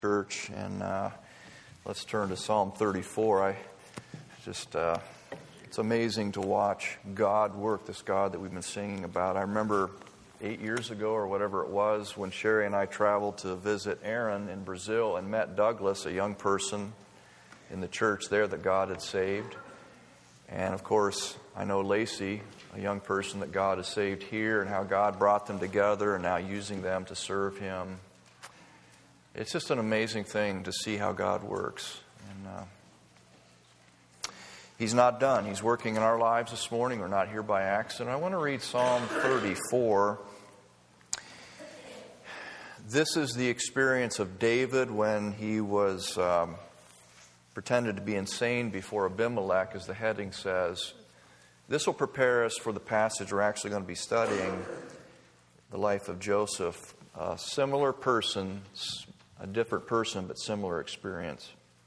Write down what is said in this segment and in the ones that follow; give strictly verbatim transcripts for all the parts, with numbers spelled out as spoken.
Church, and uh, let's turn to Psalm thirty-four. I just, uh, it's amazing to watch God work, this God that we've been singing about. I remember eight years ago or whatever it was when Sherry and I traveled to visit Aaron in Brazil and met Douglas, a young person in the church there that God had saved. And of course, I know Lacey, a young person that God has saved here, and how God brought them together and now using them to serve Him. It's just an amazing thing to see how God works. And uh, He's not done. He's working in our lives this morning. We're not here by accident. I want to read Psalm thirty-four. This is the experience of David when he was um, pretended to be insane before Abimelech, as the heading says. This will prepare us for the passage we're actually going to be studying, the life of Joseph. A similar person, a different person, but similar experience.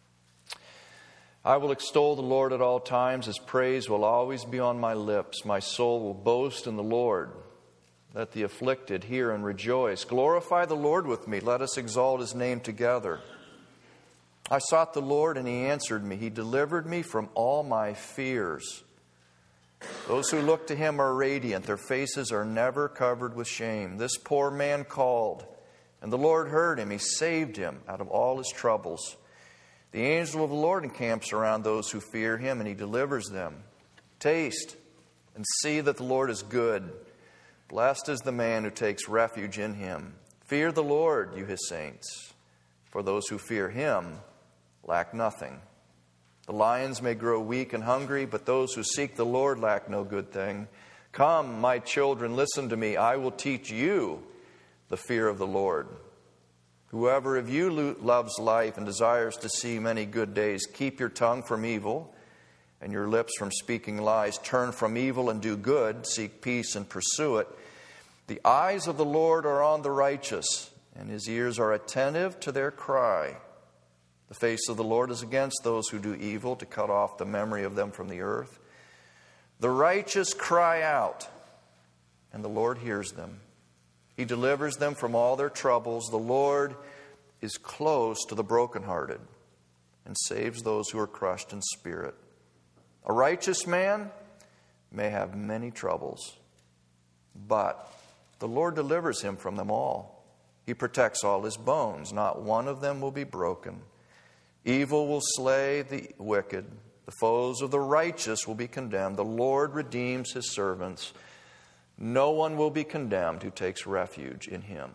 I will extol the Lord at all times. His praise will always be on my lips. My soul will boast in the Lord. Let the afflicted hear and rejoice. Glorify the Lord with me. Let us exalt His name together. I sought the Lord, and He answered me. He delivered me from all my fears. Those who look to Him are radiant. Their faces are never covered with shame. This poor man called, and the Lord heard him. He saved him out of all his troubles. The angel of the Lord encamps around those who fear Him, and He delivers them. Taste and see that the Lord is good. Blessed is the man who takes refuge in Him. Fear the Lord, you His saints, for those who fear Him lack nothing. The lions may grow weak and hungry, but those who seek the Lord lack no good thing. Come, my children, listen to me. I will teach you the fear of the Lord. Whoever of you loves life and desires to see many good days, keep your tongue from evil and your lips from speaking lies. Turn from evil and do good. Seek peace and pursue it. The eyes of the Lord are on the righteous, and His ears are attentive to their cry. The face of the Lord is against those who do evil, to cut off the memory of them from the earth. The righteous cry out, and the Lord hears them. He delivers them from all their troubles. The Lord is close to the brokenhearted and saves those who are crushed in spirit. A righteous man may have many troubles, but the Lord delivers him from them all. He protects all his bones. Not one of them will be broken. Evil will slay the wicked. The foes of the righteous will be condemned. The Lord redeems His servants. No one will be condemned who takes refuge in Him.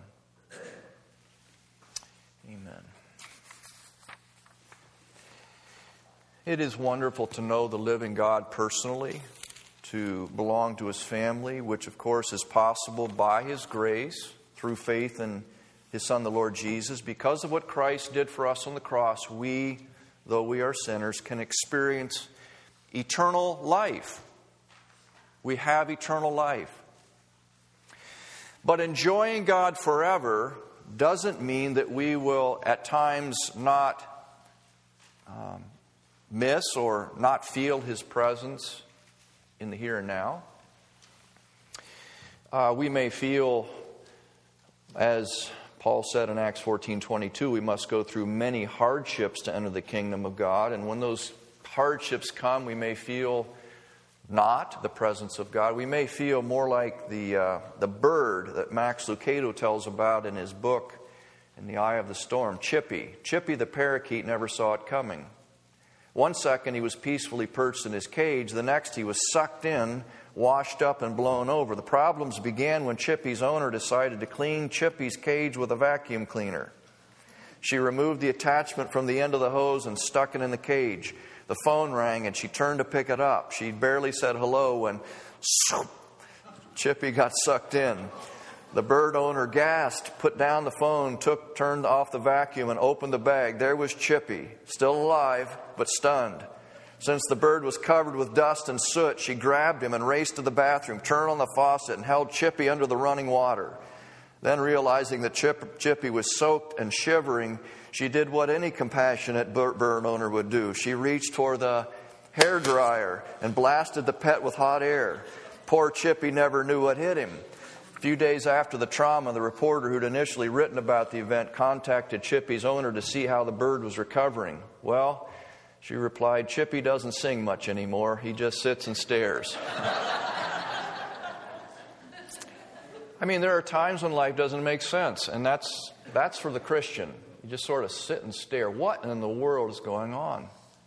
Amen. It is wonderful to know the living God personally, to belong to His family, which of course is possible by His grace through faith in His Son, the Lord Jesus. Because of what Christ did for us on the cross, we, though we are sinners, can experience eternal life. We have eternal life. But enjoying God forever doesn't mean that we will at times not um, miss or not feel His presence in the here and now. Uh, we may feel, as Paul said in Acts fourteen twenty-two, we must go through many hardships to enter the kingdom of God. And when those hardships come, we may feel not the presence of God. We may feel more like the uh, the bird that Max Lucado tells about in his book, In the Eye of the Storm, Chippy. Chippy the parakeet never saw it coming. One second he was peacefully perched in his cage. The next he was sucked in, washed up and blown over. The problems began when Chippy's owner decided to clean Chippy's cage with a vacuum cleaner. She removed the attachment from the end of the hose and stuck it in the cage. The phone rang and she turned to pick it up. She barely said hello when Chippy got sucked in. The bird owner gasped, put down the phone, took, turned off the vacuum and opened the bag. There was Chippy, still alive but stunned. Since the bird was covered with dust and soot, she grabbed him and raced to the bathroom, turned on the faucet and held Chippy under the running water. Then, realizing that Chip, Chippy was soaked and shivering, she did what any compassionate bird owner would do. She reached for the hairdryer and blasted the pet with hot air. Poor Chippy never knew what hit him. A few days after the trauma, the reporter who'd initially written about the event contacted Chippy's owner to see how the bird was recovering. Well, she replied, Chippy doesn't sing much anymore. He just sits and stares. I mean, there are times when life doesn't make sense, and that's that's for the Christian. You just sort of sit and stare. What in the world is going on?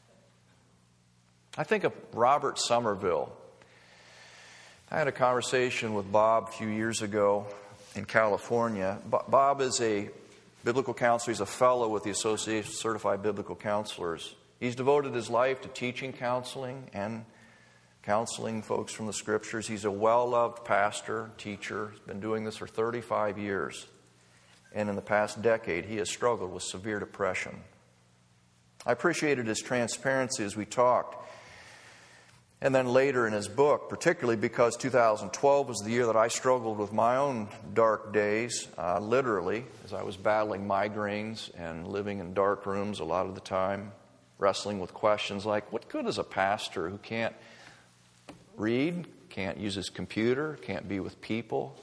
I think of Robert Somerville. I had a conversation with Bob a few years ago in California. Bob is a biblical counselor. He's a fellow with the Association of Certified Biblical Counselors. He's devoted his life to teaching counseling and counseling folks from the Scriptures. He's a well-loved pastor, teacher. He's been doing this for thirty-five years. And in the past decade, he has struggled with severe depression. I appreciated his transparency as we talked. And then later in his book, particularly because two thousand twelve was the year that I struggled with my own dark days, uh, literally, as I was battling migraines and living in dark rooms a lot of the time, wrestling with questions like, what good is a pastor who can't read, can't use his computer, can't be with people?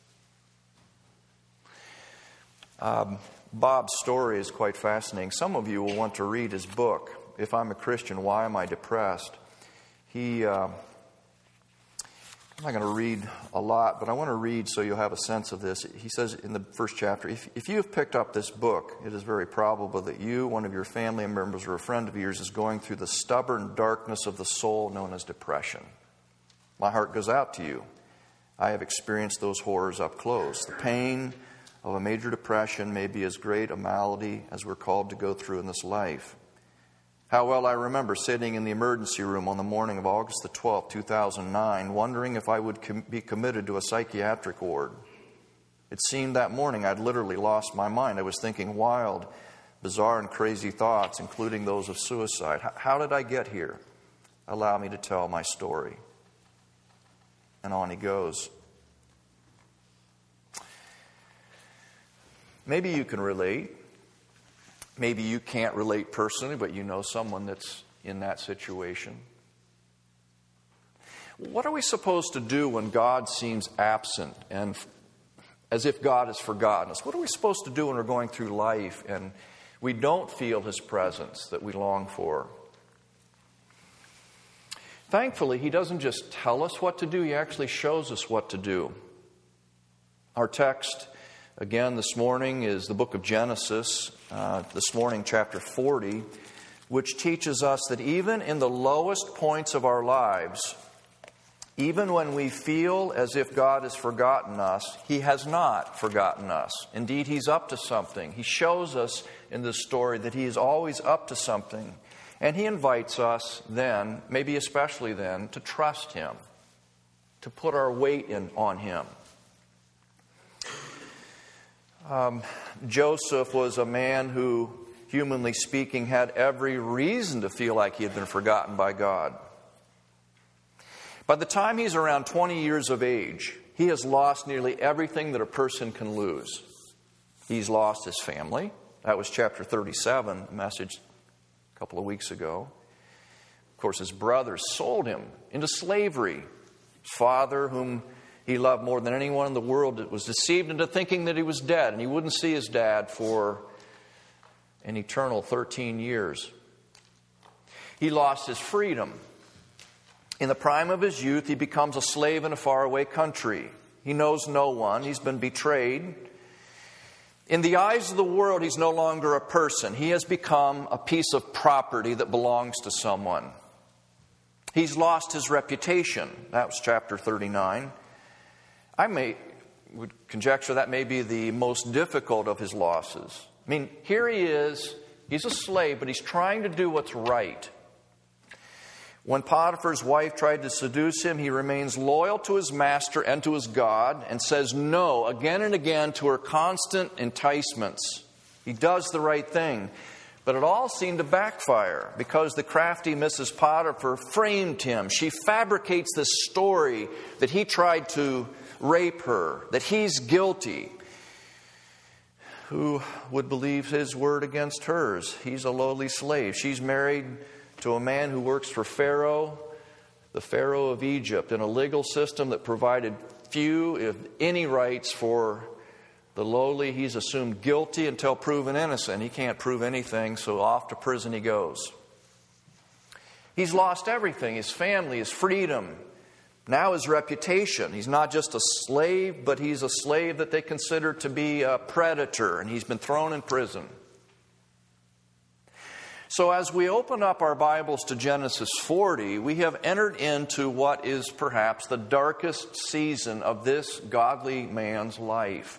Um, Bob's story is quite fascinating. Some of you will want to read his book, If I'm a Christian, Why Am I Depressed? He, uh, I'm not going to read a lot, but I want to read so you'll have a sense of this. He says in the first chapter, if, if you have picked up this book, it is very probable that you, one of your family members, or a friend of yours is going through the stubborn darkness of the soul known as depression. My heart goes out to you. I have experienced those horrors up close. The pain of a major depression may be as great a malady as we're called to go through in this life. How well I remember sitting in the emergency room on the morning of August the twelfth, two thousand nine, wondering if I would com- be committed to a psychiatric ward. It seemed that morning I'd literally lost my mind. I was thinking wild, bizarre, and crazy thoughts, including those of suicide. H- how did I get here? Allow me to tell my story. And on he goes. Maybe you can relate. Maybe you can't relate personally, but you know someone that's in that situation. What are we supposed to do when God seems absent and as if God has forgotten us? What are we supposed to do when we're going through life and we don't feel His presence that we long for? Thankfully, He doesn't just tell us what to do, He actually shows us what to do. Our text again this morning is the book of Genesis, uh, this morning chapter forty, which teaches us that even in the lowest points of our lives, even when we feel as if God has forgotten us, He has not forgotten us. Indeed, He's up to something. He shows us in this story that He is always up to something. And He invites us then, maybe especially then, to trust Him, to put our weight in on Him. Um, Joseph was a man who, humanly speaking, had every reason to feel like he had been forgotten by God. By the time he's around twenty years of age, he has lost nearly everything that a person can lose. He's lost his family. That was chapter thirty-seven, a message a couple of weeks ago. Of course, his brothers sold him into slavery. His father, whom he loved more than anyone in the world, was deceived into thinking that he was dead, and he wouldn't see his dad for an eternal thirteen years. He lost his freedom. In the prime of his youth, he becomes a slave in a faraway country. He knows no one. He's been betrayed. In the eyes of the world, he's no longer a person. He has become a piece of property that belongs to someone. He's lost his reputation. That was chapter thirty-nine. I may would conjecture that may be the most difficult of his losses. I mean, here he is, he's a slave, but he's trying to do what's right. When Potiphar's wife tried to seduce him, he remains loyal to his master and to his God and says no again and again to her constant enticements. He does the right thing. But it all seemed to backfire because the crafty Missus Potiphar framed him. She fabricates this story that he tried to rape her, that he's guilty. Who would believe his word against hers? He's a lowly slave. She's married to a man who works for Pharaoh, the Pharaoh of Egypt, in a legal system that provided few, if any, rights for the lowly. He's assumed guilty until proven innocent. He can't prove anything, so off to prison he goes. He's lost everything, his family, his freedom, now his reputation. He's not just a slave, but he's a slave that they consider to be a predator, and he's been thrown in prison. So as we open up our Bibles to Genesis forty, we have entered into what is perhaps the darkest season of this godly man's life.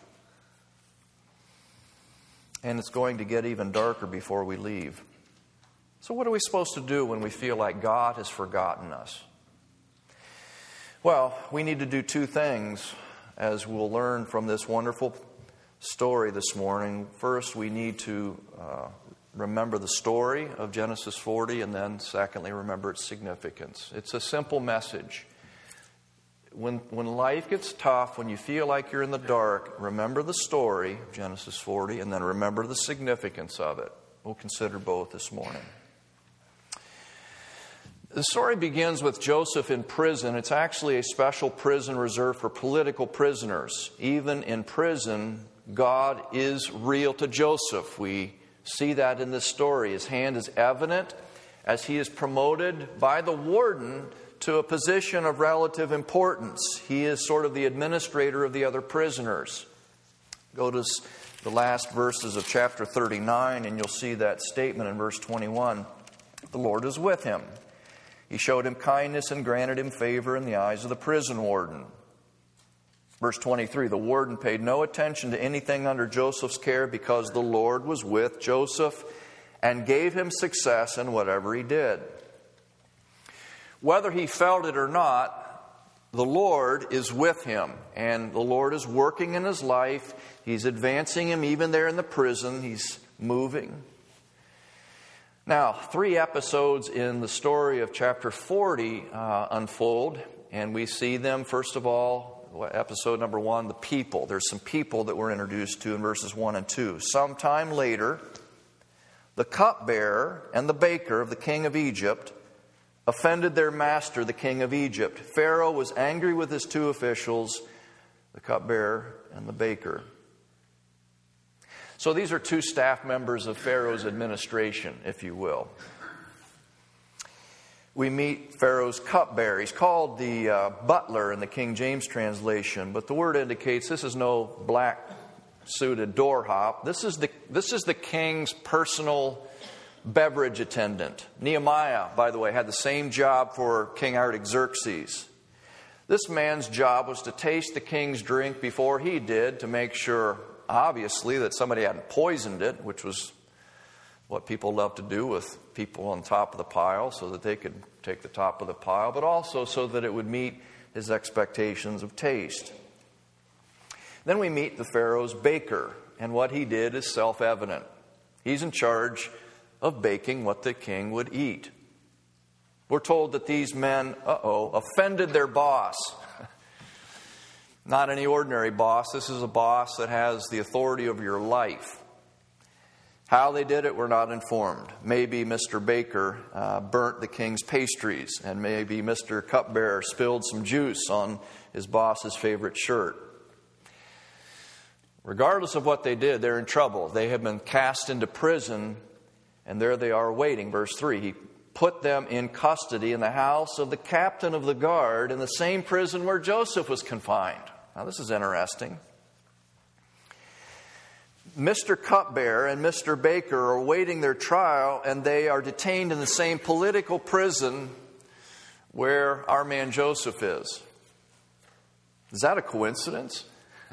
And it's going to get even darker before we leave. So what are we supposed to do when we feel like God has forgotten us? Well, we need to do two things, as we'll learn from this wonderful story this morning. First, we need to uh, remember the story of Genesis forty, and then secondly, remember its significance. It's a simple message. When, when life gets tough, when you feel like you're in the dark, remember the story of Genesis forty, and then remember the significance of it. We'll consider both this morning. The story begins with Joseph in prison. It's actually a special prison reserved for political prisoners. Even in prison, God is real to Joseph. We see that in this story. His hand is evident as he is promoted by the warden to a position of relative importance. He is sort of the administrator of the other prisoners. Go to the last verses of chapter thirty-nine, and you'll see that statement in verse twenty-one. The Lord is with him. He showed him kindness and granted him favor in the eyes of the prison warden. Verse twenty-three, the warden paid no attention to anything under Joseph's care because the Lord was with Joseph and gave him success in whatever he did. Whether he felt it or not, the Lord is with him, and the Lord is working in his life. He's advancing him even there in the prison. He's moving. Now, three episodes in the story of chapter forty uh, unfold, and we see them, first of all, episode number one, the people. There's some people that we're introduced to in verses one and two. Sometime later, the cupbearer and the baker of the king of Egypt offended their master, the king of Egypt. Pharaoh was angry with his two officials, the cupbearer and the baker. So these are two staff members of Pharaoh's administration, if you will. We meet Pharaoh's cupbearer. He's called the uh, butler in the King James translation, but the word indicates this is no black-suited doorhop. This is the this is the king's personal beverage attendant. Nehemiah, by the way, had the same job for King Artaxerxes. This man's job was to taste the king's drink before he did, to make sure, obviously, that somebody hadn't poisoned it, which was what people love to do with people on top of the pile, so that they could take the top of the pile, but also so that it would meet his expectations of taste. Then we meet the Pharaoh's baker, and what he did is self-evident. He's in charge of baking what the king would eat. We're told that these men, uh-oh, offended their boss. Not any ordinary boss. This is a boss that has the authority over your life. How they did it, we're not informed. Maybe Mister Baker uh, burnt the king's pastries, and maybe Mister Cupbearer spilled some juice on his boss's favorite shirt. Regardless of what they did, they're in trouble. They have been cast into prison, and there they are waiting. Verse three, he put them in custody in the house of the captain of the guard in the same prison where Joseph was confined. Now, this is interesting. Mister Cupbearer and Mister Baker are awaiting their trial, and they are detained in the same political prison where our man Joseph is. Is that a coincidence?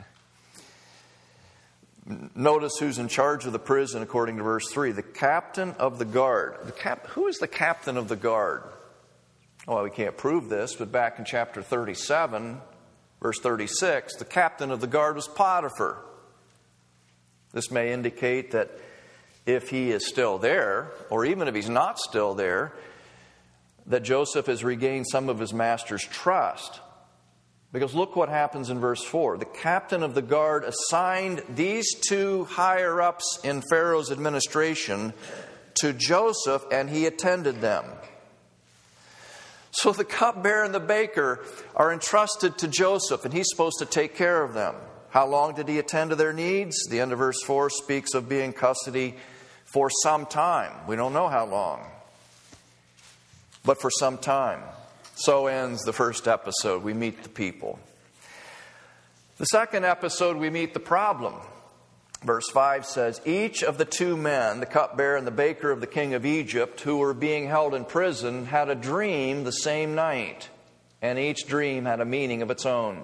Notice who's in charge of the prison according to verse three. The captain of the guard. The cap- who is the captain of the guard? Well, we can't prove this, but back in chapter thirty-seven, verse thirty-six, the captain of the guard was Potiphar. This may indicate that if he is still there, or even if he's not still there, that Joseph has regained some of his master's trust. Because look what happens in verse four. The captain of the guard assigned these two higher-ups in Pharaoh's administration to Joseph, and he attended them. So the cupbearer and the baker are entrusted to Joseph, and he's supposed to take care of them. How long did he attend to their needs? The end of verse four speaks of being in custody for some time. We don't know how long, but for some time. So ends the first episode. We meet the people. The second episode, we meet the problem. Verse five says, each of the two men, the cupbearer and the baker of the king of Egypt, who were being held in prison, had a dream the same night, and each dream had a meaning of its own.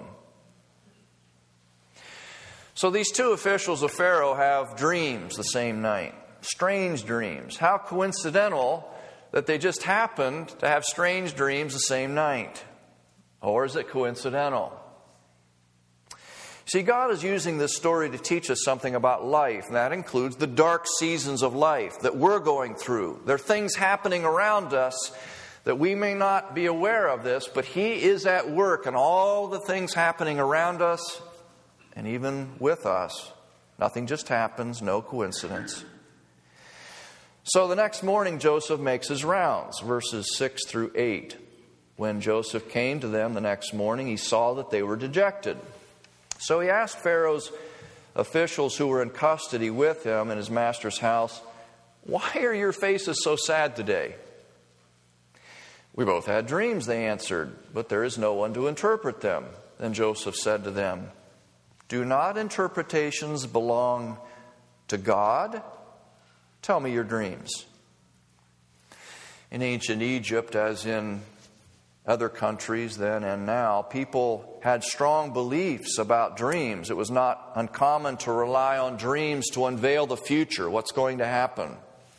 So these two officials of Pharaoh have dreams the same night. Strange dreams. How coincidental that they just happened to have strange dreams the same night. Or is it coincidental? See, God is using this story to teach us something about life, and that includes the dark seasons of life that we're going through. There are things happening around us that we may not be aware of this, but He is at work in all the things happening around us and even with us. Nothing just happens, no coincidence. So the next morning, Joseph makes his rounds, verses six through eight. When Joseph came to them the next morning, he saw that they were dejected. So he asked Pharaoh's officials who were in custody with him in his master's house, "Why are your faces so sad today?" "We both had dreams," they answered, "but there is no one to interpret them." Then Joseph said to them, "Do not interpretations belong to God? Tell me your dreams." In ancient Egypt, as in other countries then and now, people had strong beliefs about dreams. It was not uncommon to rely on dreams to unveil the future, what's going to happen.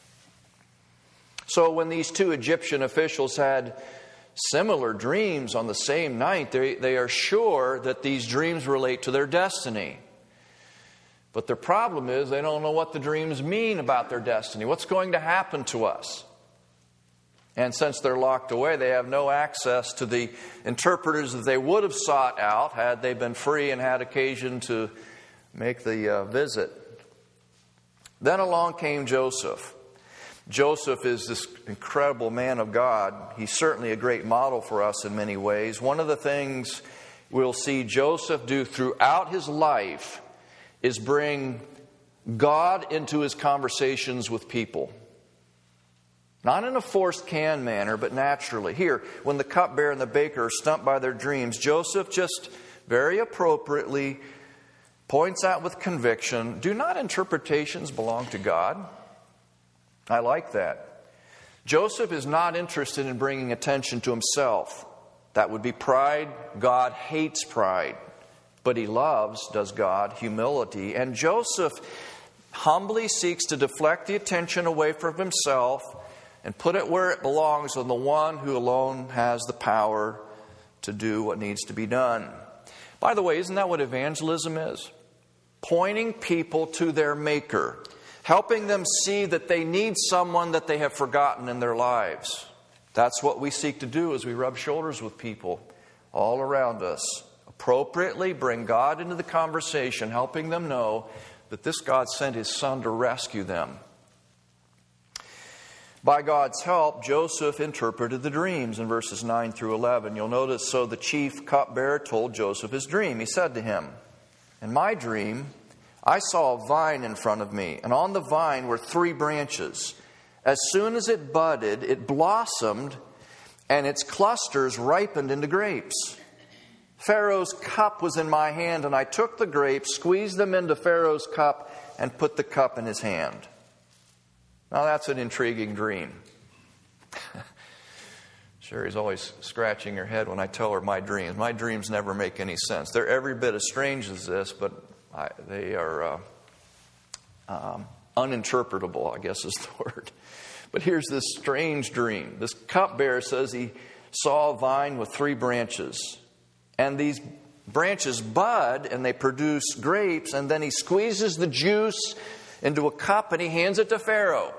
So when these two Egyptian officials had similar dreams on the same night, they, they are sure that these dreams relate to their destiny. But their problem is they don't know what the dreams mean about their destiny. What's going to happen to us? And since they're locked away, they have no access to the interpreters that they would have sought out had they been free and had occasion to make the uh, visit. Then along came Joseph. Joseph is this incredible man of God. He's certainly a great model for us in many ways. One of the things we'll see Joseph do throughout his life is bring God into his conversations with people. Not in a forced can manner, but naturally. Here, when the cupbearer and the baker are stumped by their dreams, Joseph just very appropriately points out with conviction, do not interpretations belong to God? I like that. Joseph is not interested in bringing attention to himself. That would be pride. God hates pride. But He loves, does God, humility. And Joseph humbly seeks to deflect the attention away from himself and put it where it belongs on the one who alone has the power to do what needs to be done. By the way, isn't that what evangelism is? Pointing people to their Maker. Helping them see that they need someone that they have forgotten in their lives. That's what we seek to do as we rub shoulders with people all around us. Appropriately bring God into the conversation, helping them know that this God sent His Son to rescue them. By God's help, Joseph interpreted the dreams in verses nine through eleven. You'll notice, so the chief cupbearer told Joseph his dream. He said to him, "In my dream, I saw a vine in front of me, and on the vine were three branches. As soon as it budded, it blossomed, and its clusters ripened into grapes. Pharaoh's cup was in my hand, and I took the grapes, squeezed them into Pharaoh's cup, and put the cup in his hand." Now that's an intriguing dream. Sherry's always scratching her head when I tell her my dreams. My dreams never make any sense. They're every bit as strange as this, but I, they are uh, um, uninterpretable, I guess is the word. But here's this strange dream. This cupbearer says he saw a vine with three branches. And these branches bud and they produce grapes. And then he squeezes the juice into a cup and he hands it to Pharaoh.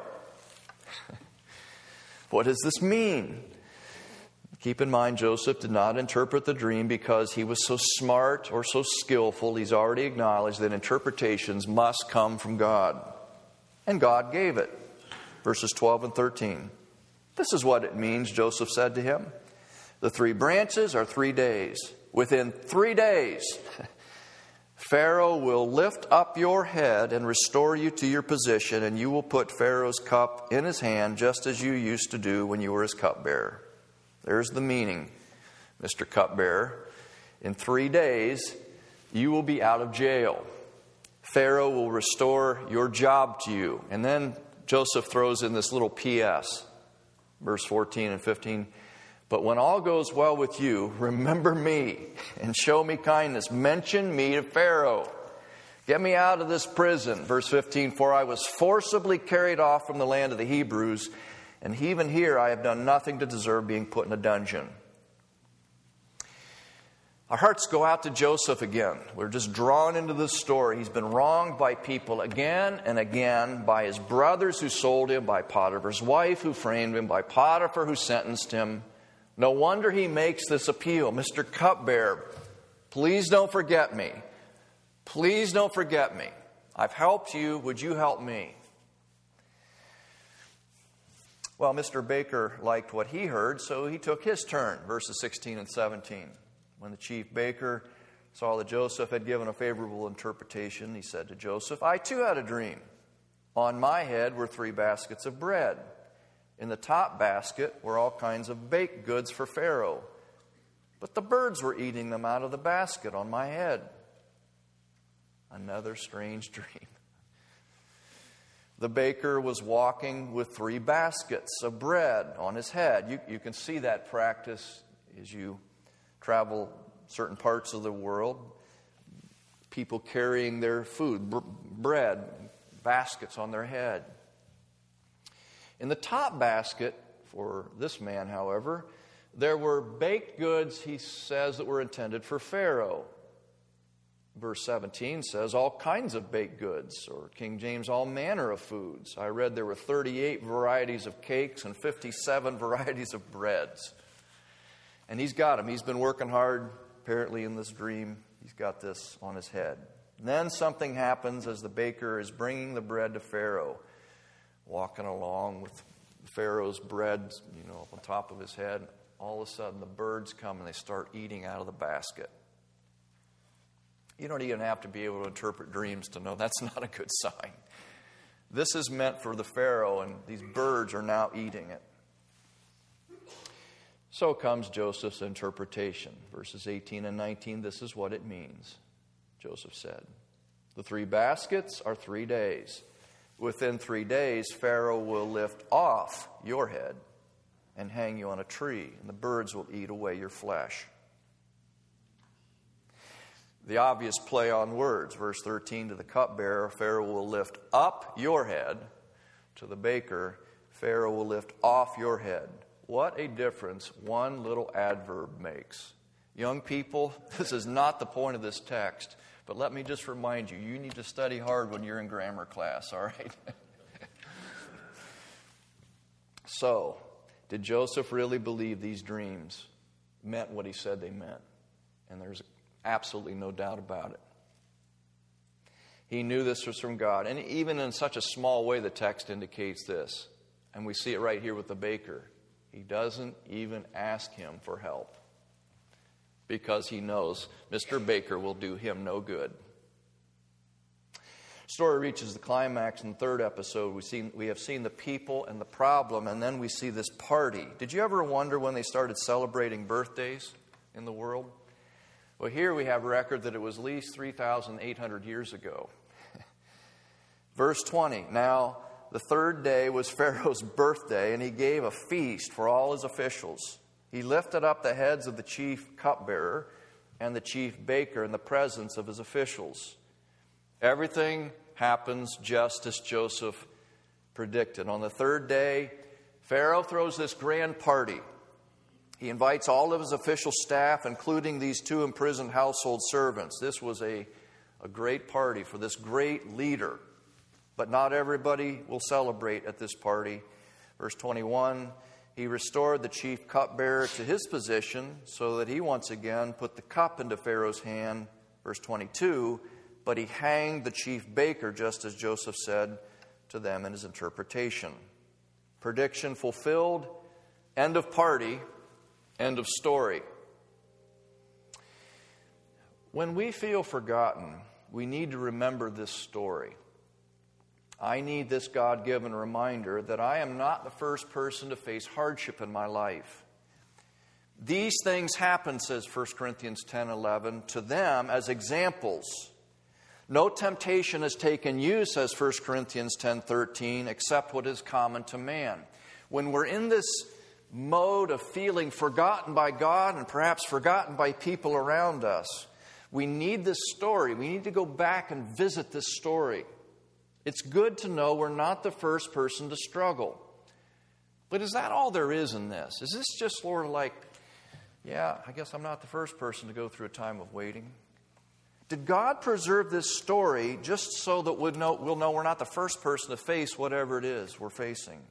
What does this mean? Keep in mind, Joseph did not interpret the dream because he was so smart or so skillful. He's already acknowledged that interpretations must come from God. And God gave it. Verses twelve and thirteen. "This is what it means," Joseph said to him. The three branches are three days. Within three days, Pharaoh will lift up your head and restore you to your position, and you will put Pharaoh's cup in his hand, just as you used to do when you were his cupbearer. There's the meaning, Mister Cupbearer. In three days, you will be out of jail. Pharaoh will restore your job to you. And then Joseph throws in this little P S, verse fourteen and fifteen. But when all goes well with you, remember me and show me kindness. Mention me to Pharaoh. Get me out of this prison. Verse fifteen, for I was forcibly carried off from the land of the Hebrews, and even here I have done nothing to deserve being put in a dungeon. Our hearts go out to Joseph again. We're just drawn into this story. He's been wronged by people again and again, by his brothers who sold him, by Potiphar's wife who framed him, by Potiphar who sentenced him. No wonder he makes this appeal. Mister Cupbearer, please don't forget me. Please don't forget me. I've helped you. Would you help me? Well, Mister Baker liked what he heard, so he took his turn, verses sixteen and seventeen. When the chief baker saw that Joseph had given a favorable interpretation, he said to Joseph, I too had a dream. On my head were three baskets of bread. In the top basket were all kinds of baked goods for Pharaoh, but the birds were eating them out of the basket on my head. Another strange dream. The baker was walking with three baskets of bread on his head. You, you can see that practice as you travel certain parts of the world. People carrying their food, br- bread, baskets on their head. In the top basket for this man, however, there were baked goods, he says, that were intended for Pharaoh. Verse seventeen says all kinds of baked goods, or King James, all manner of foods. I read there were thirty-eight varieties of cakes and fifty-seven varieties of breads. And he's got them. He's been working hard, apparently, in this dream. He's got this on his head. And then something happens as the baker is bringing the bread to Pharaoh, walking along with Pharaoh's bread, you know, up on top of his head. All of a sudden, the birds come and they start eating out of the basket. You don't even have to be able to interpret dreams to know that's not a good sign. This is meant for the Pharaoh, and these birds are now eating it. So comes Joseph's interpretation. Verses eighteen and nineteen, this is what it means. Joseph said, the three baskets are three days. Within three days, Pharaoh will lift off your head and hang you on a tree, and the birds will eat away your flesh. The obvious play on words, verse thirteen, to the cupbearer, Pharaoh will lift up your head. To the baker, Pharaoh will lift off your head. What a difference one little adverb makes. Young people, this is not the point of this text, but let me just remind you, you need to study hard when you're in grammar class, all right? So, did Joseph really believe these dreams meant what he said they meant? And there's absolutely no doubt about it. He knew this was from God. And even in such a small way, the text indicates this. And we see it right here with the baker. He doesn't even ask him for help because he knows Mister Baker will do him no good. The story reaches the climax in the third episode. We, see, we have seen the people and the problem, and then we see this party. Did you ever wonder when they started celebrating birthdays in the world? Well, here we have record that it was at least three thousand eight hundred years ago. Verse twenty, now the third day was Pharaoh's birthday, and he gave a feast for all his officials. He lifted up the heads of the chief cupbearer and the chief baker in the presence of his officials. Everything happens just as Joseph predicted. On the third day, Pharaoh throws this grand party. He invites all of his official staff, including these two imprisoned household servants. This was a, a great party for this great leader. But not everybody will celebrate at this party. Verse twenty-one, he restored the chief cupbearer to his position so that he once again put the cup into Pharaoh's hand. Verse twenty-two, but he hanged the chief baker just as Joseph said to them in his interpretation. Prediction fulfilled, end of party. End of story. When we feel forgotten, we need to remember this story. I need this God-given reminder that I am not the first person to face hardship in my life. These things happen, says First Corinthians ten eleven, to them as examples. No temptation has taken you, says First Corinthians ten thirteen, except what is common to man. When we're in this mode of feeling forgotten by God and perhaps forgotten by people around us, we need this story. We need to go back and visit this story. It's good to know we're not the first person to struggle. But is that all there is in this? Is this just sort of like, yeah, I guess I'm not the first person to go through a time of waiting? Did God preserve this story just so that we'll know, we'll know we're not the first person to face whatever it is we're facing?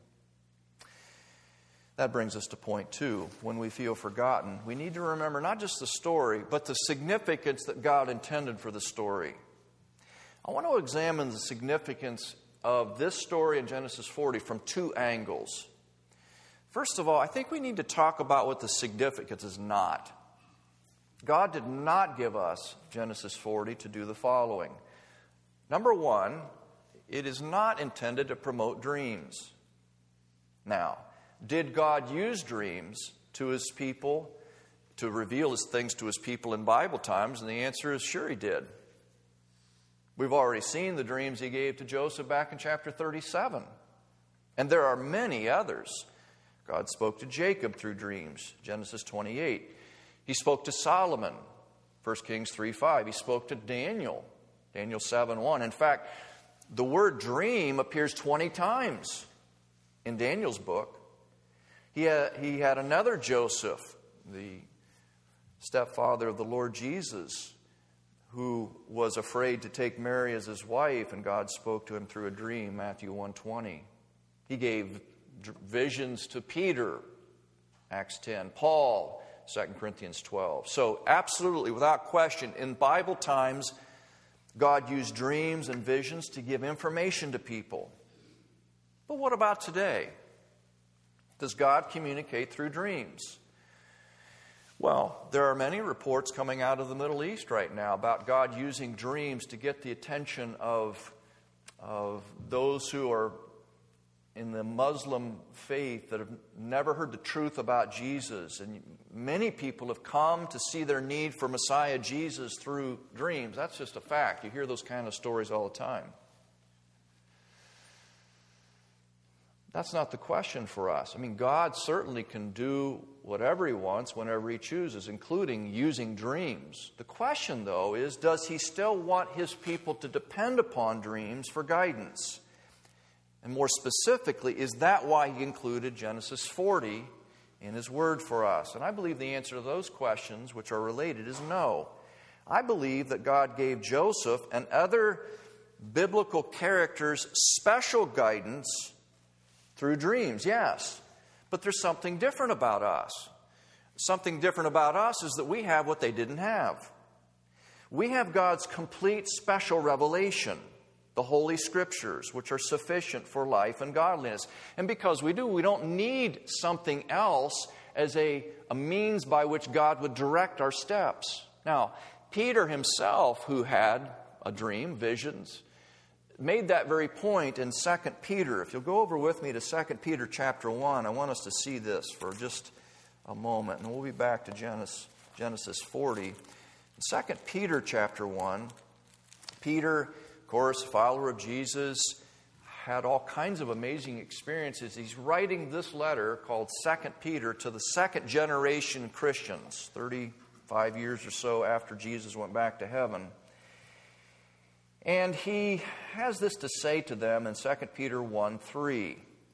That brings us to point two. When we feel forgotten, we need to remember not just the story, but the significance that God intended for the story. I want to examine the significance of this story in Genesis forty from two angles. First of all, I think we need to talk about what the significance is not. God did not give us Genesis forty to do the following. Number one, it is not intended to promote dreams. Now, did God use dreams to His people, to reveal His things to His people in Bible times? And the answer is sure He did. We've already seen the dreams He gave to Joseph back in chapter thirty-seven. And there are many others. God spoke to Jacob through dreams, Genesis twenty-eight. He spoke to Solomon, First Kings three five. He spoke to Daniel, Daniel seven one. In fact, the word dream appears twenty times in Daniel's book. He had, he had another Joseph, the stepfather of the Lord Jesus, who was afraid to take Mary as his wife, and God spoke to him through a dream, Matthew one twenty. He gave visions to Peter, Acts ten. Paul, Second Corinthians twelve. So absolutely, without question, in Bible times, God used dreams and visions to give information to people. But what about today? Does God communicate through dreams? Well, there are many reports coming out of the Middle East right now about God using dreams to get the attention of, of those who are in the Muslim faith that have never heard the truth about Jesus. And many people have come to see their need for Messiah Jesus through dreams. That's just a fact. You hear those kind of stories all the time. That's not the question for us. I mean, God certainly can do whatever He wants whenever He chooses, including using dreams. The question, though, is does He still want His people to depend upon dreams for guidance? And more specifically, is that why He included Genesis forty in His Word for us? And I believe the answer to those questions, which are related, is no. I believe that God gave Joseph and other biblical characters special guidance through dreams, yes. But there's something different about us. Something different about us is that we have what they didn't have. We have God's complete special revelation, the Holy Scriptures, which are sufficient for life and godliness. And because we do, we don't need something else as a, a means by which God would direct our steps. Now, Peter himself, who had a dream, visions, made that very point in Second Peter. If you'll go over with me to Second Peter chapter one, I want us to see this for just a moment, and we'll be back to Genesis, Genesis forty. In Second Peter chapter one, Peter, of course, follower of Jesus, had all kinds of amazing experiences. He's writing this letter called Second Peter to the second generation Christians, thirty-five years or so after Jesus went back to heaven. And he has this to say to them in Second Peter one three.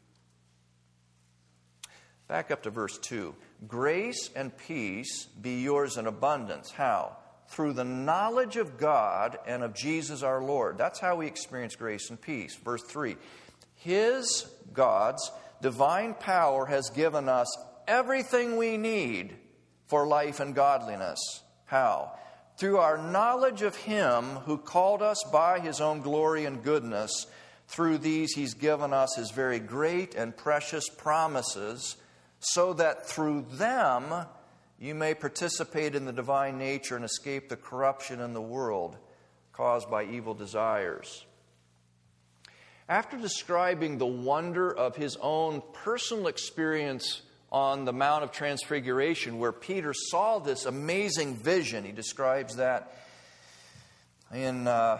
Back up to verse two. Grace and peace be yours in abundance. How? Through the knowledge of God and of Jesus our Lord. That's how we experience grace and peace. Verse three. His, God's, divine power has given us everything we need for life and godliness. How? Through our knowledge of Him who called us by His own glory and goodness. Through these He's given us His very great and precious promises, so that through them you may participate in the divine nature and escape the corruption in the world caused by evil desires. After describing the wonder of his own personal experience on the Mount of Transfiguration, where Peter saw this amazing vision, he describes that in uh,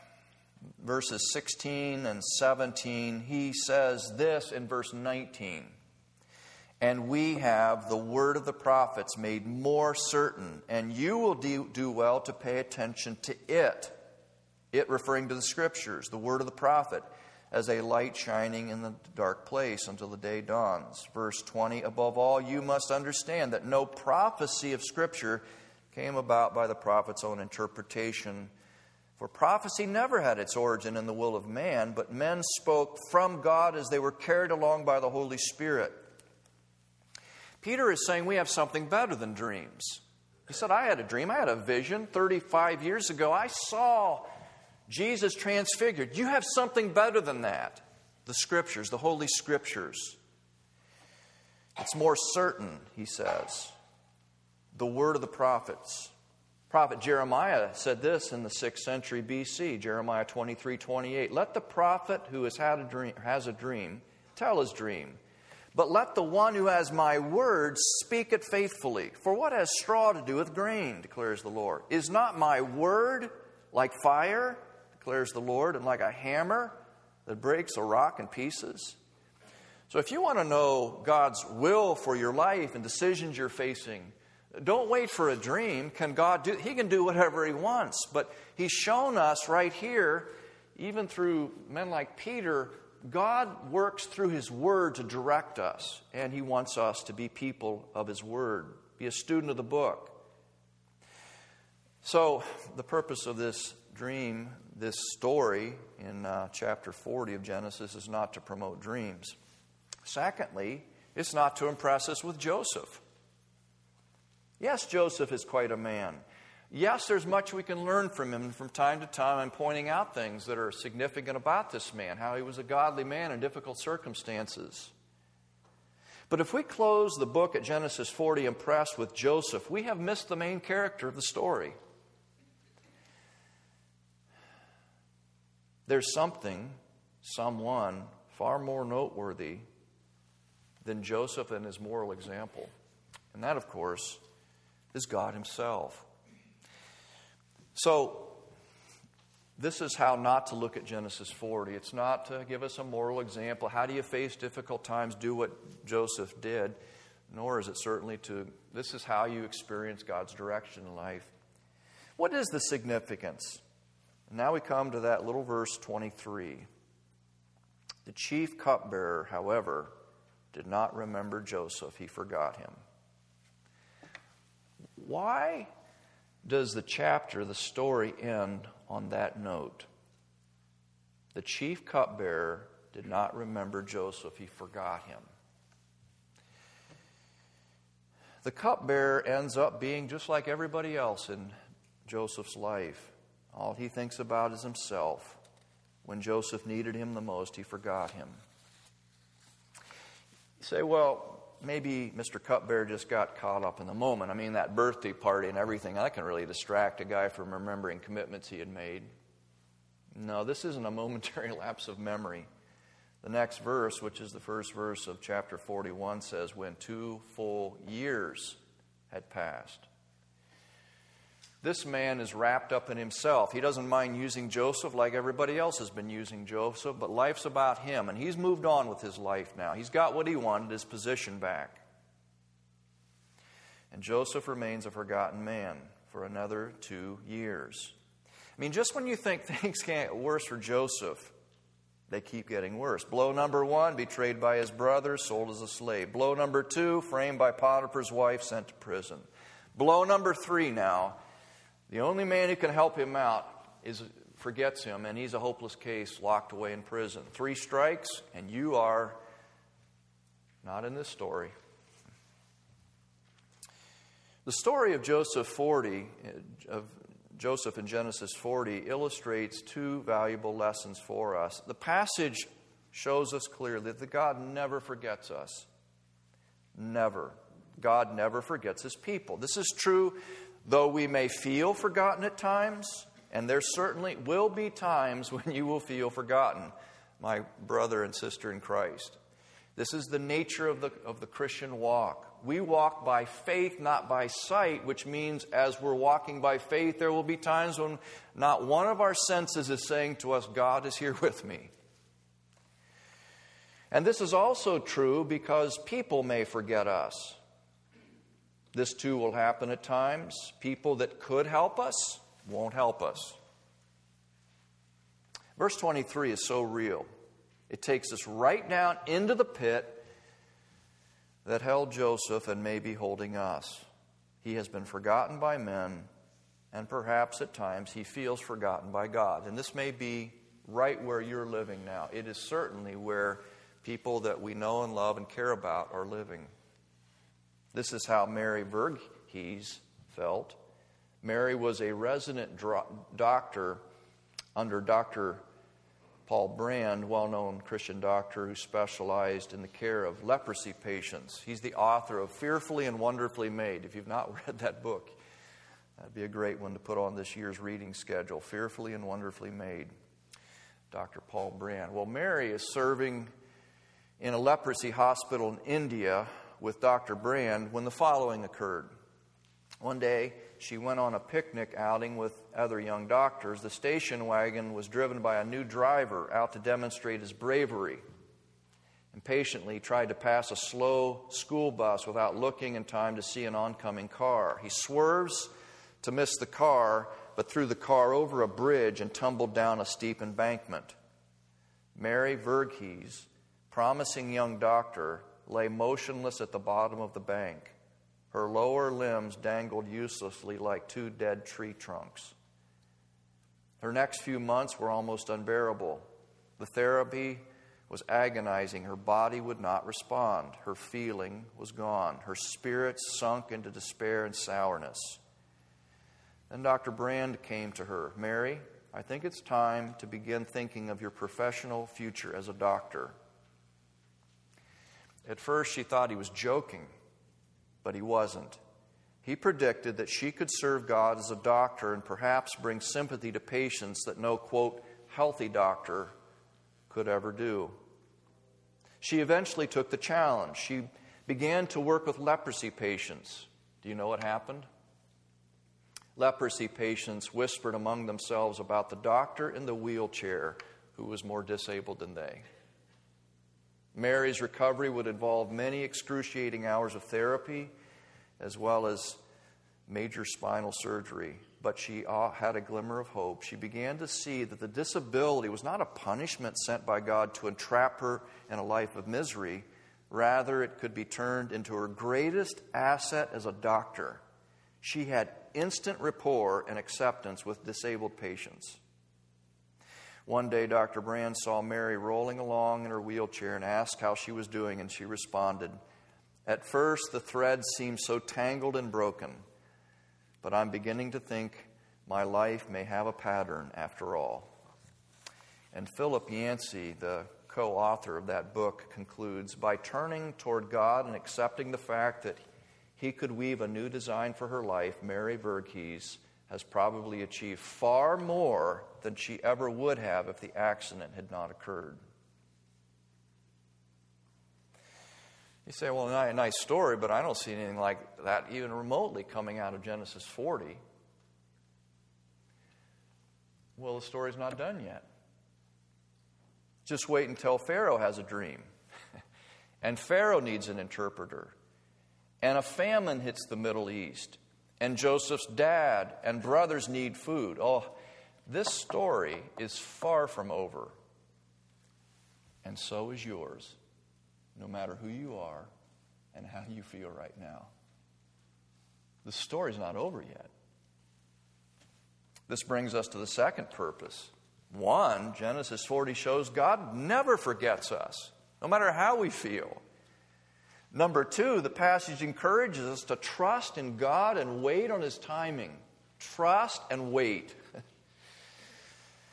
verses sixteen and seventeen. He says this in verse nineteen. And we have the word of the prophets made more certain, and you will do, do well to pay attention to it. It referring to the Scriptures, the word of the prophet, as a light shining in the dark place until the day dawns. Verse twenty, above all, you must understand that no prophecy of Scripture came about by the prophet's own interpretation. For prophecy never had its origin in the will of man, but men spoke from God as they were carried along by the Holy Spirit. Peter is saying we have something better than dreams. He said, I had a dream, I had a vision thirty-five years ago. I saw Jesus transfigured. You have something better than that. The Scriptures, the Holy Scriptures. It's more certain, he says. The word of the prophets. Prophet Jeremiah said this in the sixth century B C, Jeremiah twenty-three twenty-eight. Let the prophet who has had a dream, has a dream tell his dream. But let the one who has my word speak it faithfully. For what has straw to do with grain, declares the Lord? Is not my word like fire, declares the Lord, and like a hammer that breaks a rock in pieces? So if you want to know God's will for your life and decisions you're facing, don't wait for a dream. Can God do? He can do whatever He wants. But He's shown us right here, even through men like Peter, God works through His Word to direct us, and He wants us to be people of His Word, be a student of the book. So, the purpose of this dream, this story in uh, chapter forty of Genesis is not to promote dreams. Secondly, it's not to impress us with Joseph. Yes, Joseph is quite a man. Yes, there's much we can learn from him. From time to time, I'm pointing out things that are significant about this man, how he was a godly man in difficult circumstances. But if we close the book at Genesis forty impressed with Joseph, we have missed the main character of the story. There's something, someone, far more noteworthy than Joseph and his moral example. And that, of course, is God Himself. So, this is how not to look at Genesis forty. It's not to give us a moral example. How do you face difficult times? Do what Joseph did. Nor is it certainly to, this is how you experience God's direction in life. What is the significance? Now we come to that little verse twenty-three. The chief cupbearer, however, did not remember Joseph. He forgot him. Why does the chapter, the story, end on that note? The chief cupbearer did not remember Joseph. He forgot him. The cupbearer ends up being just like everybody else in Joseph's life. All he thinks about is himself. When Joseph needed him the most, he forgot him. You say, well, maybe Mister Cupbearer just got caught up in the moment. I mean, that birthday party and everything, that can really distract a guy from remembering commitments he had made. No, this isn't a momentary lapse of memory. The next verse, which is the first verse of chapter forty-one, says, when two full years had passed. This man is wrapped up in himself. He doesn't mind using Joseph like everybody else has been using Joseph, but life's about him, and he's moved on with his life now. He's got what he wanted, his position back. And Joseph remains a forgotten man for another two years. I mean, just when you think things can't get worse for Joseph, they keep getting worse. Blow number one, betrayed by his brothers, sold as a slave. Blow number two, framed by Potiphar's wife, sent to prison. Blow number three now, the only man who can help him out is forgets him, and he's a hopeless case, locked away in prison. Three strikes, and you are not in this story. The story of Joseph forty, of Joseph in Genesis forty, illustrates two valuable lessons for us. The passage shows us clearly that God never forgets us. Never. God never forgets His people. This is true though we may feel forgotten at times, and there certainly will be times when you will feel forgotten, my brother and sister in Christ. This is the nature of the, of the Christian walk. We walk by faith, not by sight, which means as we're walking by faith, there will be times when not one of our senses is saying to us, God is here with me. And this is also true because people may forget us. This too will happen at times. People that could help us won't help us. Verse twenty-three is so real. It takes us right down into the pit that held Joseph and may be holding us. He has been forgotten by men, and perhaps at times he feels forgotten by God. And this may be right where you're living now. It is certainly where people that we know and love and care about are living. This is how Mary Verghese felt. Mary was a resident dro- doctor under Doctor Paul Brand, well-known Christian doctor who specialized in the care of leprosy patients. He's the author of Fearfully and Wonderfully Made. If you've not read that book, that'd be a great one to put on this year's reading schedule. Fearfully and Wonderfully Made. Doctor Paul Brand. Well, Mary is serving in a leprosy hospital in India with Doctor Brand when the following occurred. One day, she went on a picnic outing with other young doctors. The station wagon was driven by a new driver out to demonstrate his bravery. Impatiently, he tried to pass a slow school bus without looking in time to see an oncoming car. He swerves to miss the car, but threw the car over a bridge and tumbled down a steep embankment. Mary Verghese, promising young doctor, lay motionless at the bottom of the bank. Her lower limbs dangled uselessly like two dead tree trunks. Her next few months were almost unbearable. The therapy was agonizing. Her body would not respond. Her feeling was gone. Her spirits sunk into despair and sourness. Then Doctor Brand came to her. Mary, I think it's time to begin thinking of your professional future as a doctor. At first, she thought he was joking. But he wasn't. He predicted that she could serve God as a doctor and perhaps bring sympathy to patients that no, quote, healthy doctor could ever do. She eventually took the challenge. She began to work with leprosy patients. Do you know what happened? Leprosy patients whispered among themselves about the doctor in the wheelchair who was more disabled than they. Mary's recovery would involve many excruciating hours of therapy as well as major spinal surgery. But she had a glimmer of hope. She began to see that the disability was not a punishment sent by God to entrap her in a life of misery. Rather, it could be turned into her greatest asset as a doctor. She had instant rapport and acceptance with disabled patients. One day, Doctor Brand saw Mary rolling along in her wheelchair and asked how she was doing, and she responded, "At first, the threads seemed so tangled and broken, but I'm beginning to think my life may have a pattern after all." And Philip Yancey, the co-author of that book, concludes, by turning toward God and accepting the fact that He could weave a new design for her life, Mary Verghese has probably achieved far more than she ever would have if the accident had not occurred. You say, well, a nice story, but I don't see anything like that even remotely coming out of Genesis forty. Well, the story's not done yet. Just wait until Pharaoh has a dream. And Pharaoh needs an interpreter. And a famine hits the Middle East. And Joseph's dad and brothers need food. Oh, this story is far from over. And so is yours, no matter who you are and how you feel right now. The story's not over yet. This brings us to the second purpose. One, Genesis forty shows God never forgets us, no matter how we feel. Number two, the passage encourages us to trust in God and wait on His timing. Trust and wait.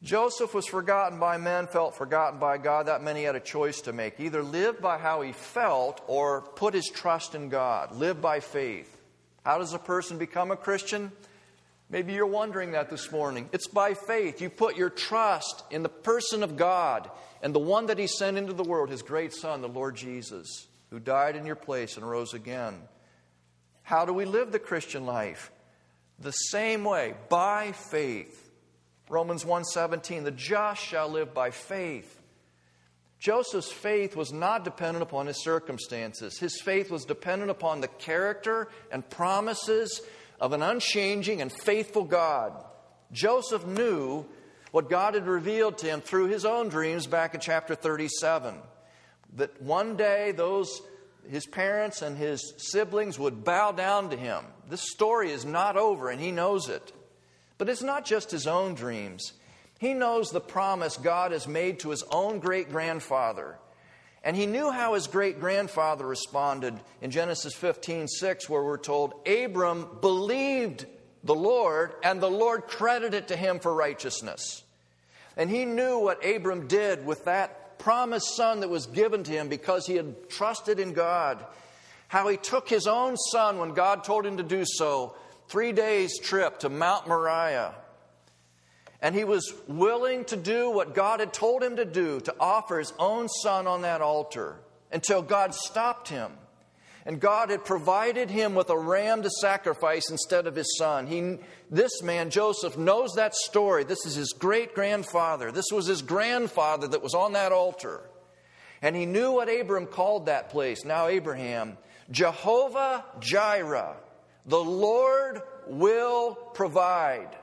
Joseph was forgotten by men, felt forgotten by God. That meant he had a choice to make. Either live by how he felt or put his trust in God. Live by faith. How does a person become a Christian? Maybe you're wondering that this morning. It's by faith. You put your trust in the person of God and the one that He sent into the world, His great Son, the Lord Jesus, who died in your place and rose again. How do we live the Christian life? The same way, by faith. Romans one seventeen, the just shall live by faith. Joseph's faith was not dependent upon his circumstances. His faith was dependent upon the character and promises of an unchanging and faithful God. Joseph knew what God had revealed to him through his own dreams back in chapter thirty-seven. That one day those his parents and his siblings would bow down to him. This story is not over, and he knows it. But it's not just his own dreams. He knows the promise God has made to his own great-grandfather. And he knew how his great-grandfather responded in Genesis fifteen six, where we're told, Abram believed the Lord, and the Lord credited it to him for righteousness. And he knew what Abram did with that promised son that was given to him because he had trusted in God. How he took his own son when God told him to do so, three days trip to Mount Moriah. And he was willing to do what God had told him to do, to offer his own son on that altar, until God stopped him. And God had provided him with a ram to sacrifice instead of his son. He, this man, Joseph, knows that story. This is his great-grandfather. This was his grandfather that was on that altar. And he knew what Abram called that place, now Abraham, Jehovah Jireh. The Lord will provide.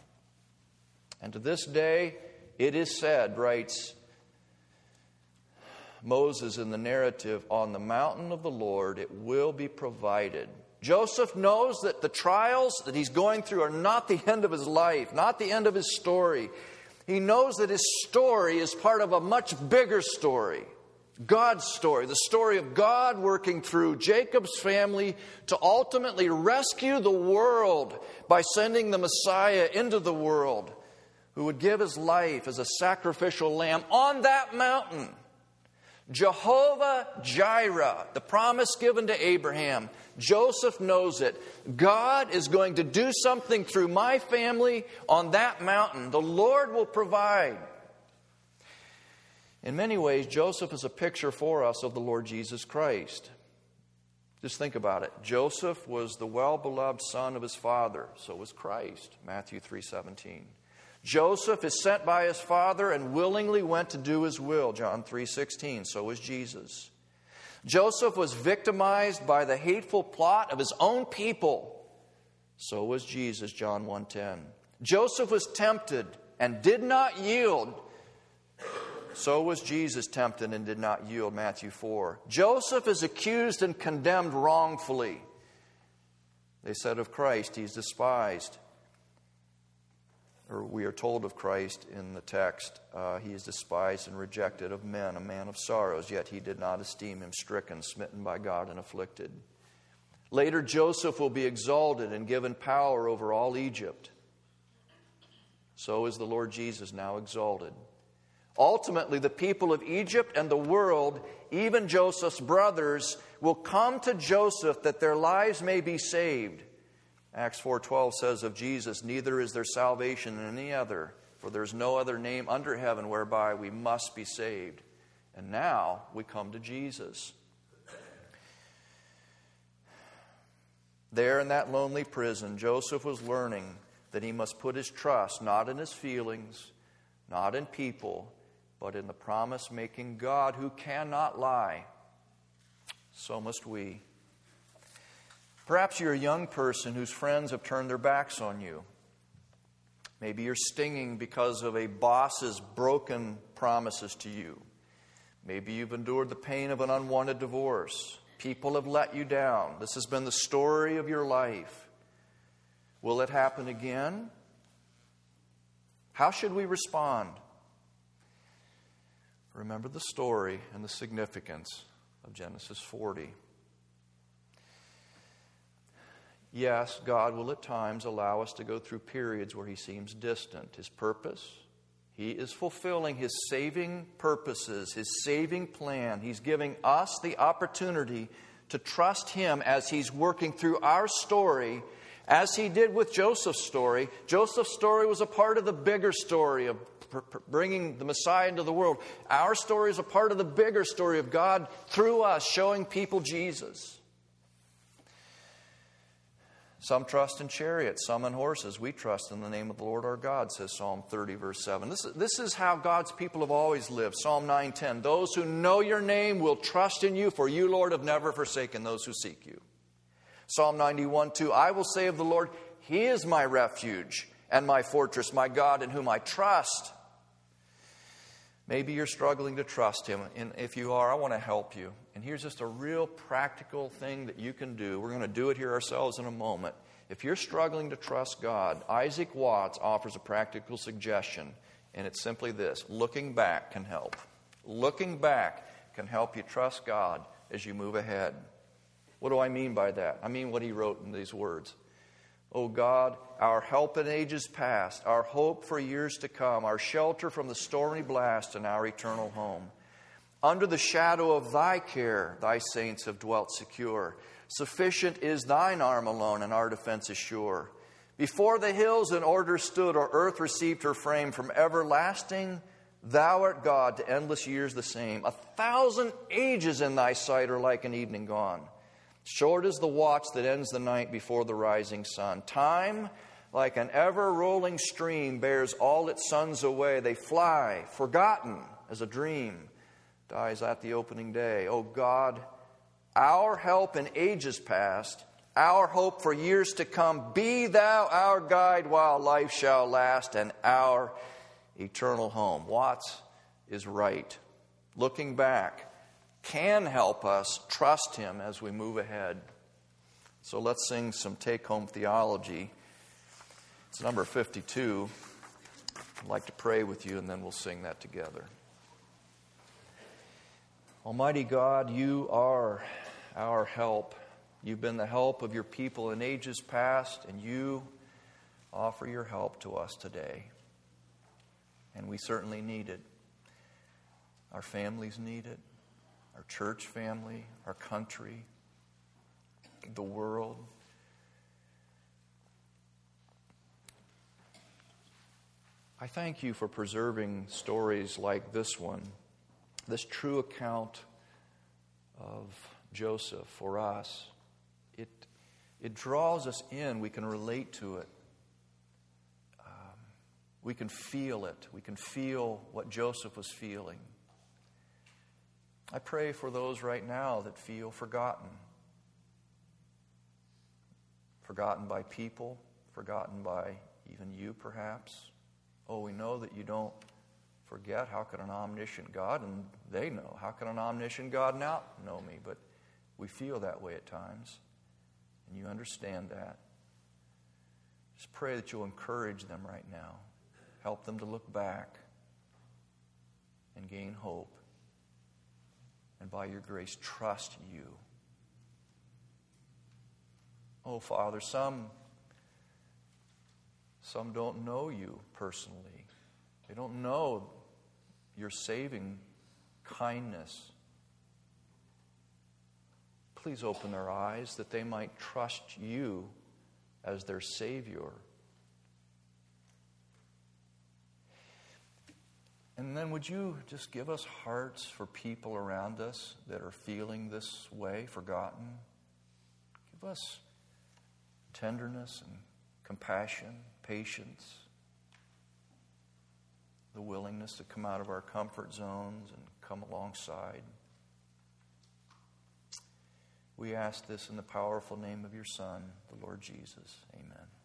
And to this day, it is said, writes Moses in the narrative, on the mountain of the Lord it will be provided. Joseph knows that the trials that he's going through are not the end of his life, not the end of his story. He knows that his story is part of a much bigger story. God's story, the story of God working through Jacob's family to ultimately rescue the world by sending the Messiah into the world, who would give his life as a sacrificial lamb on that mountain. Jehovah Jireh, the promise given to Abraham. Joseph knows it. God is going to do something through my family on that mountain. The Lord will provide. In many ways, Joseph is a picture for us of the Lord Jesus Christ. Just think about it. Joseph was the well-beloved son of his father. So was Christ, Matthew three seventeen. Joseph is sent by his father and willingly went to do his will, John three sixteen. So was Jesus. Joseph was victimized by the hateful plot of his own people. So was Jesus, John one ten. Joseph was tempted and did not yield. So was Jesus tempted and did not yield, Matthew four. Joseph is accused and condemned wrongfully. They said of Christ, he's despised. Or we are told of Christ in the text, uh, he is despised and rejected of men, a man of sorrows, yet he did not esteem him stricken, smitten by God, and afflicted. Later, Joseph will be exalted and given power over all Egypt. So is the Lord Jesus now exalted. Ultimately, the people of Egypt and the world, even Joseph's brothers, will come to Joseph that their lives may be saved. Acts four twelve says of Jesus, neither is there salvation in any other, for there is no other name under heaven whereby we must be saved. And now we come to Jesus. There in that lonely prison, Joseph was learning that he must put his trust not in his feelings, not in people, but in the promise-making God who cannot lie. So must we. Perhaps you're a young person whose friends have turned their backs on you. Maybe you're stinging because of a boss's broken promises to you. Maybe you've endured the pain of an unwanted divorce. People have let you down. This has been the story of your life. Will it happen again? How should we respond? Remember the story and the significance of Genesis forty. Yes, God will at times allow us to go through periods where He seems distant. His purpose, He is fulfilling His saving purposes, His saving plan. He's giving us the opportunity to trust Him as He's working through our story, as He did with Joseph's story. Joseph's story was a part of the bigger story of bringing the Messiah into the world. Our story is a part of the bigger story of God through us showing people Jesus. Some trust in chariots, some in horses. We trust in the name of the Lord our God, says Psalm thirty, verse seven. This is, this is how God's people have always lived. Psalm nine ten. Those who know your name will trust in you, for you, Lord, have never forsaken those who seek you. Psalm ninety-one two. I will say of the Lord, He is my refuge and my fortress, my God in whom I trust. Maybe you're struggling to trust Him, and if you are, I want to help you. And here's just a real practical thing that you can do. We're going to do it here ourselves in a moment. If you're struggling to trust God, Isaac Watts offers a practical suggestion, and it's simply this. Looking back can help. Looking back can help you trust God as you move ahead. What do I mean by that? I mean what he wrote in these words. O God, our help in ages past, our hope for years to come, our shelter from the stormy blast and our eternal home. Under the shadow of Thy care, Thy saints have dwelt secure. Sufficient is Thine arm alone, and our defense is sure. Before the hills in order stood, or earth received her frame, from everlasting Thou art God, to endless years the same. A thousand ages in Thy sight are like an evening gone. Short is the watch that ends the night before the rising sun. Time, like an ever-rolling stream, bears all its sons away. They fly, forgotten as a dream, dies at the opening day. O God, our help in ages past, our hope for years to come, be Thou our guide while life shall last, and our eternal home. Watts is right. Looking back can help us trust Him as we move ahead. So let's sing some take-home theology. It's number fifty-two. I'd like to pray with you, and then we'll sing that together. Almighty God, You are our help. You've been the help of Your people in ages past, and You offer Your help to us today. And we certainly need it. Our families need it. Our church family, our country, the world. I thank You for preserving stories like this one, this true account of Joseph for us. It, it draws us in. We can relate to it. Um, we can feel it. We can feel what Joseph was feeling. I pray for those right now that feel forgotten. Forgotten by people, forgotten by even You perhaps. Oh, we know that You don't forget. How can an omniscient God, and they know, how can an omniscient God not know me? But we feel that way at times, and You understand that. Just pray that You'll encourage them right now. Help them to look back and gain hope. And by Your grace, trust You. Oh, Father, some, some don't know You personally. They don't know Your saving kindness. Please open their eyes that they might trust You as their Savior. And then would You just give us hearts for people around us that are feeling this way, forgotten? Give us tenderness and compassion, patience, the willingness to come out of our comfort zones and come alongside. We ask this in the powerful name of Your Son, the Lord Jesus. Amen.